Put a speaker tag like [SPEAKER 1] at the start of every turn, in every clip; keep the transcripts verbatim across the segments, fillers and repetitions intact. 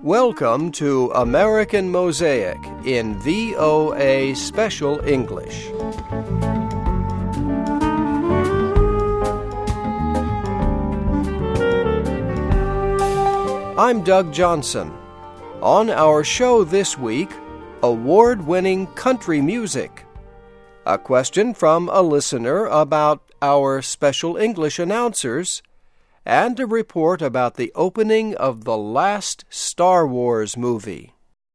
[SPEAKER 1] Welcome to American Mosaic in V O A Special English. I'm Doug Johnson. On our show this week, award-winning country music. A question from a listener about our Special English announcers, and a report about the opening of the last Star Wars movie.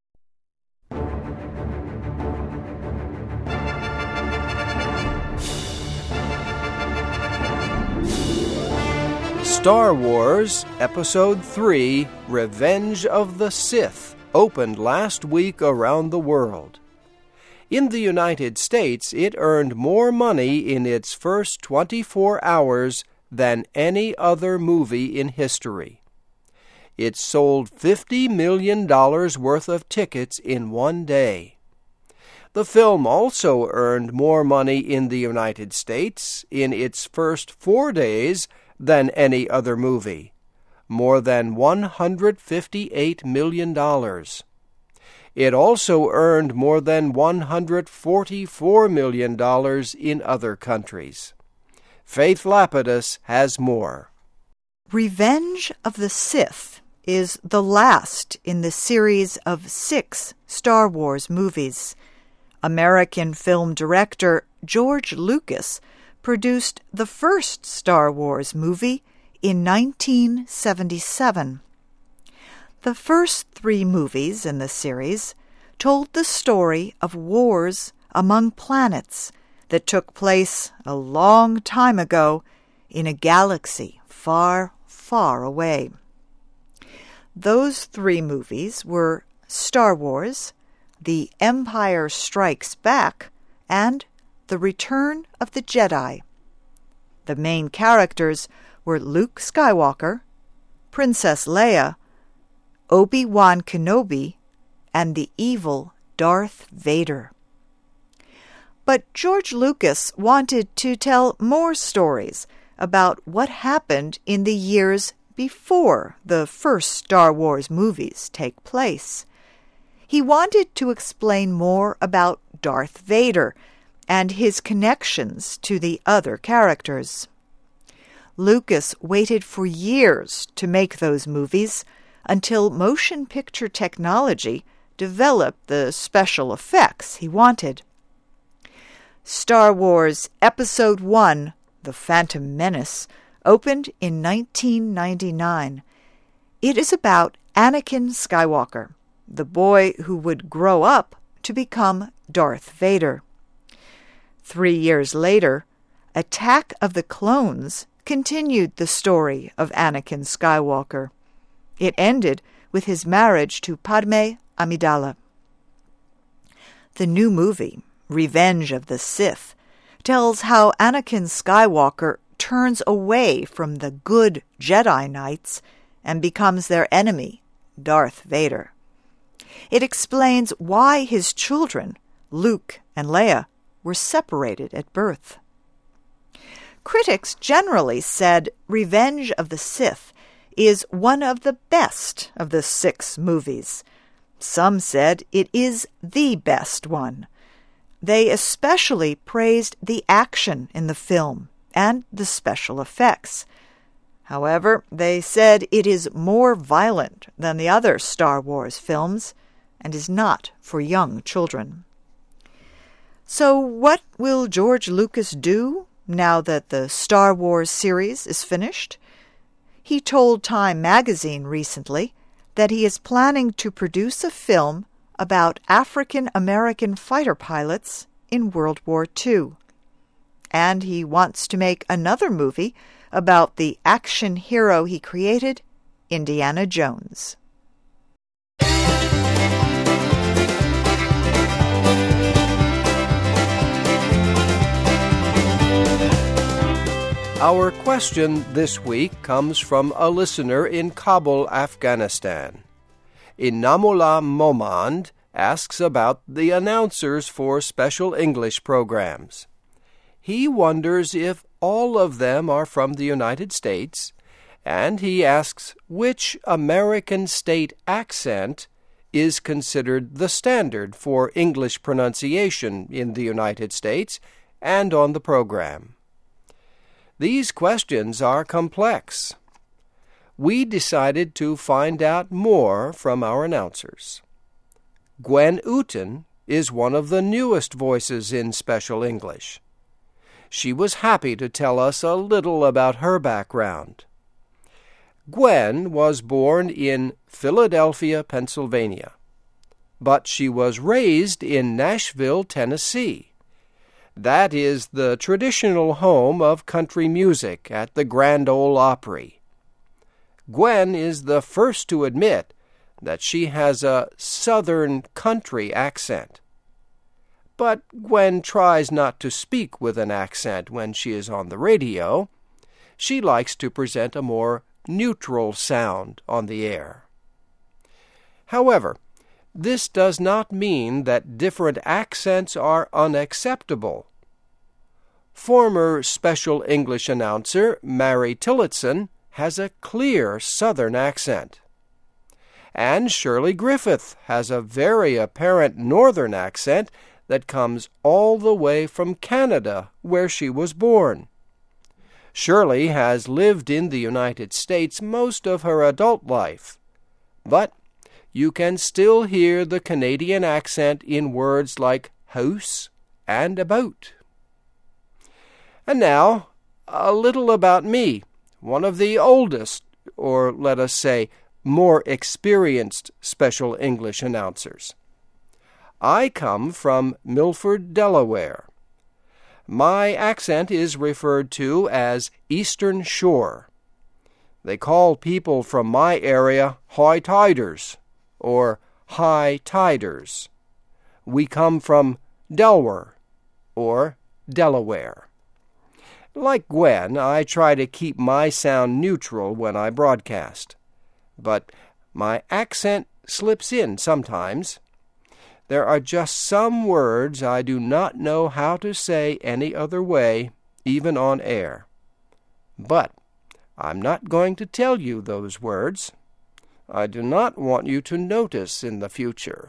[SPEAKER 1] Star Wars Episode three, Revenge of the Sith, opened last week around the world. In the United States, it earned more money in its first twenty-four hours than any other movie in history. It sold fifty million dollars worth of tickets in one day. The film also earned more money in the United States in its first four days than any other movie, more than one hundred fifty-eight million dollars. It also earned more than one hundred forty-four million dollars in other countries. Faith Lapidus has more.
[SPEAKER 2] Revenge of the Sith is the last in the series of six Star Wars movies. American film director George Lucas produced the first Star Wars movie in nineteen seventy-seven. The first three movies in the series told the story of wars among planets that took place a long time ago in a galaxy far, far away. Those three movies were Star Wars, The Empire Strikes Back, and The Return of the Jedi. The main characters were Luke Skywalker, Princess Leia, Obi-Wan Kenobi, and the evil Darth Vader. But George Lucas wanted to tell more stories about what happened in the years before the first Star Wars movies take place. He wanted to explain more about Darth Vader and his connections to the other characters. Lucas waited for years to make those movies until motion picture technology developed the special effects he wanted. Star Wars Episode one, The Phantom Menace, opened in nineteen ninety-nine. It is about Anakin Skywalker, the boy who would grow up to become Darth Vader. Three years later, Attack of the Clones continued the story of Anakin Skywalker. It ended with his marriage to Padme Amidala. The new movie, Revenge of the Sith, tells how Anakin Skywalker turns away from the good Jedi Knights and becomes their enemy, Darth Vader. It explains why his children, Luke and Leia, were separated at birth. Critics generally said Revenge of the Sith is one of the best of the six movies. Some said it is the best one. They especially praised the action in the film and the special effects. However, they said it is more violent than the other Star Wars films and is not for young children. So what will George Lucas do now that the Star Wars series is finished? He told Time magazine recently that he is planning to produce a film about African-American fighter pilots in World War Two. And he wants to make another movie about the action hero he created, Indiana Jones.
[SPEAKER 1] Our question this week comes from a listener in Kabul, Afghanistan. Inamullah Momand asks about the announcers for special English programs. He wonders if all of them are from the United States and he asks which American state accent is considered the standard for English pronunciation in the United States and on the program. These questions are complex. We decided to find out more from our announcers. Gwen Uten is one of the newest voices in Special English. She was happy to tell us a little about her background. Gwen was born in Philadelphia, Pennsylvania, but she was raised in Nashville, Tennessee. That is the traditional home of country music at the Grand Ole Opry. Gwen is the first to admit that she has a southern country accent. But Gwen tries not to speak with an accent when she is on the radio. She likes to present a more neutral sound on the air. However, this does not mean that different accents are unacceptable. Former Special English announcer Mary Tillotson has a clear Southern accent. And Shirley Griffith has a very apparent Northern accent that comes all the way from Canada, where she was born. Shirley has lived in the United States most of her adult life, but you can still hear the Canadian accent in words like house and about. And now, a little about me, one of the oldest, or let us say, more experienced Special English announcers. I come from Milford, Delaware. My accent is referred to as Eastern Shore. They call people from my area high-tiders, or high-tiders. We come from Delaware, or Delaware. Like Gwen, I try to keep my sound neutral when I broadcast, but my accent slips in sometimes. There are just some words I do not know how to say any other way, even on air. But I'm not going to tell you those words. I do not want you to notice in the future.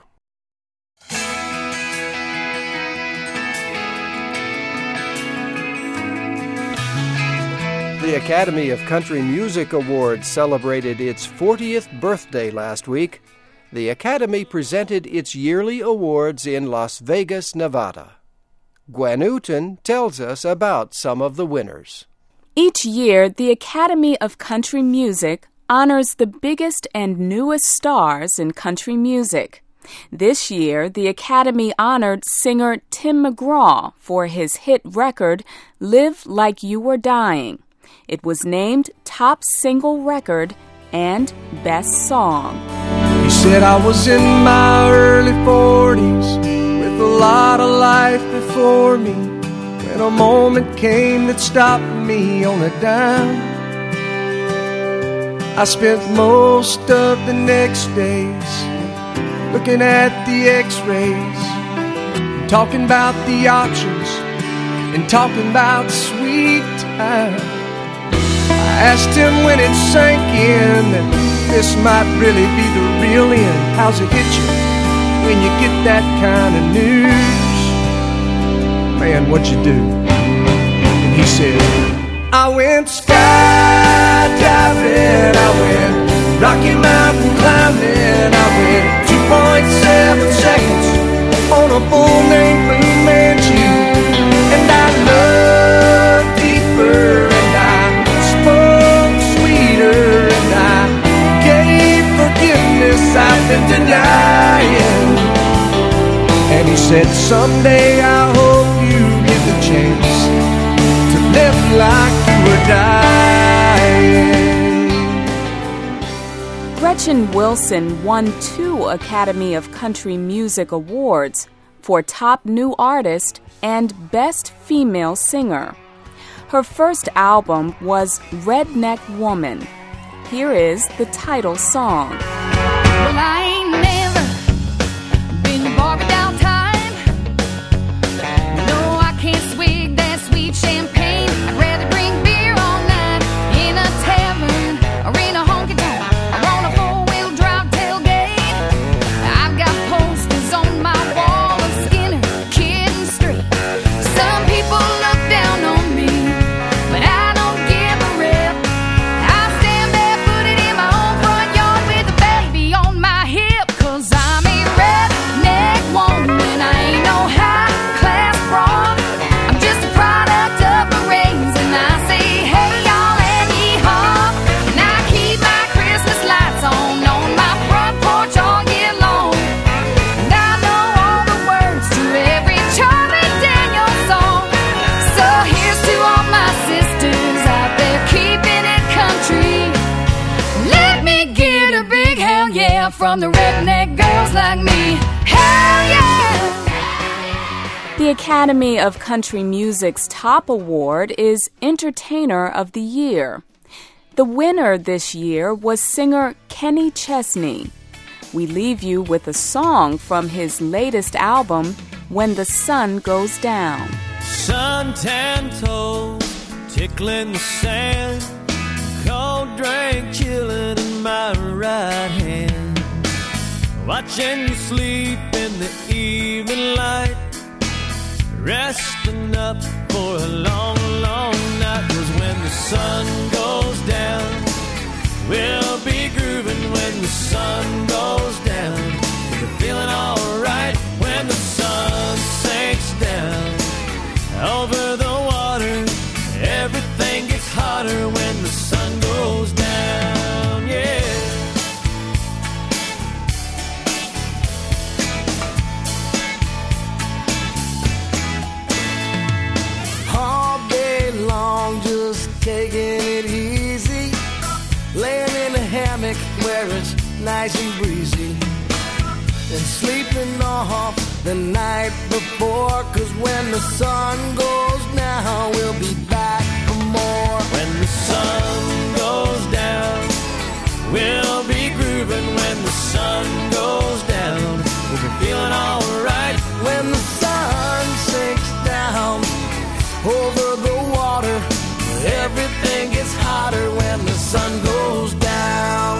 [SPEAKER 1] The Academy of Country Music Awards celebrated its fortieth birthday last week. The Academy presented its yearly awards in Las Vegas, Nevada. Gwen Uten tells us about some of the winners.
[SPEAKER 3] Each year, the Academy of Country Music honors the biggest and newest stars in country music. This year, the Academy honored singer Tim McGraw for his hit record, Live Like You Were Dying. It was named Top Single Record and Best Song.
[SPEAKER 4] He said I was in my early forties with a lot of life before me when a moment came that stopped me on a dime. I spent most of the next days looking at the x-rays, talking about the options and talking about sweet time. I asked him when it sank in that this might really be the real end. How's it hit you when you get that kind of news? Man, what'd you do? And he said, I went skydiving, I went Rocky Mountain climbing, I went two point seven seconds on a bull named Blue Manchu, and I loved deeper. I've been denying. And he said, someday I hope you get the chance to live like you were dying.
[SPEAKER 3] Gretchen Wilson won two Academy of Country Music Awards for Top New Artist and Best Female Singer. Her first album was Redneck Woman. Here is the title song.
[SPEAKER 5] Well, I ain't never been to bar without time. No, I can't swig that sweet champagne. I'd rather drink beer all night in a tavern from the redneck girls like me. Hell yeah!
[SPEAKER 3] The Academy of Country Music's top award is Entertainer of the Year. The winner this year was singer Kenny Chesney. We leave you with a song from his latest album, When the Sun Goes Down.
[SPEAKER 6] Suntan toes, tickling the sand, cold drink chilling in my right hand, watching you sleep in the evening light, resting up for a long, long night. 'Cause when the sun goes down, we'll be grooving. When the sun goes down, we'll be feeling alright. When the sun sinks down over the water, everything gets hotter when the sun goes down, yeah.
[SPEAKER 7] All day long, just taking it easy, laying in a hammock where it's nice and breezy, and sleeping off the night before. 'Cause when the sun goes down, we'll be back for more.
[SPEAKER 6] When the sun goes down, we'll be grooving. When the sun goes down, we'll be feeling alright.
[SPEAKER 7] When the sun sinks down over the water, everything gets hotter when the sun goes down.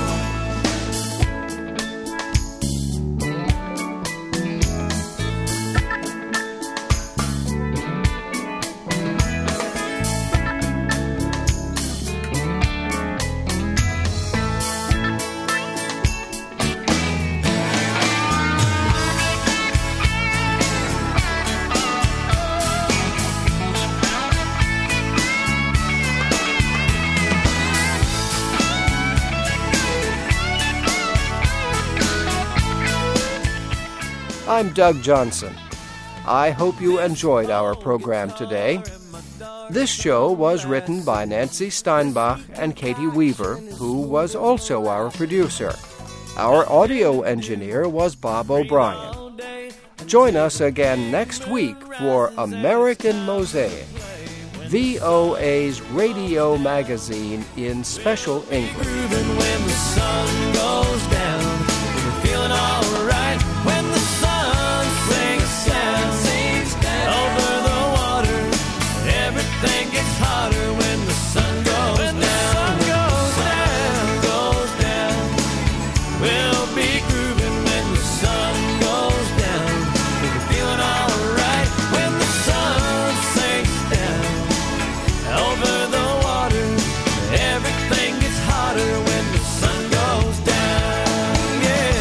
[SPEAKER 1] I'm Doug Johnson. I hope you enjoyed our program today. This show was written by Nancy Steinbach and Katie Weaver, who was also our producer. Our audio engineer was Bob O'Brien. Join us again next week for American Mosaic, V O A's radio magazine in special English.
[SPEAKER 6] When the sun goes down, we'll be feeling alright. When the sun sinks down, sinks down over the water, everything gets hotter when the sun goes when down. The sun goes down, goes down, we'll be grooving. When the sun goes down, we'll be feeling alright. When the sun sinks down over the water, everything gets hotter when the sun goes down, yeah.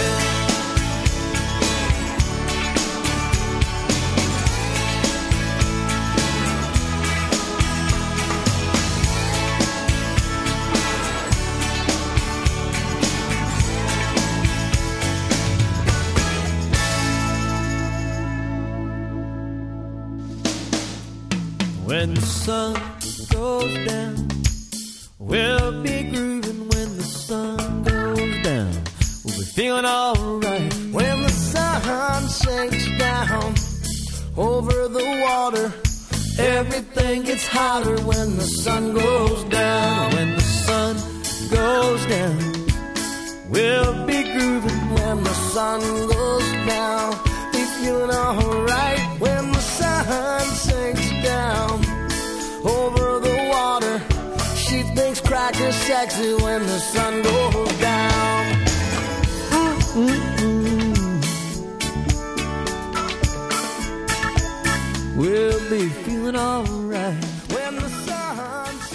[SPEAKER 6] When the sun goes down, we'll be grooving. When the sun goes down, we'll be feeling alright.
[SPEAKER 7] When the sun sinks down over the water, everything gets hotter when the sun goes down.
[SPEAKER 6] When the sun goes down, we'll be grooving.
[SPEAKER 7] When the sun goes down, be feeling alright. When the sun sinks down over the water, she thinks cracker's sexy when the sun goes down. Mm-mm-mm.
[SPEAKER 6] We'll be feeling alright
[SPEAKER 7] When the sun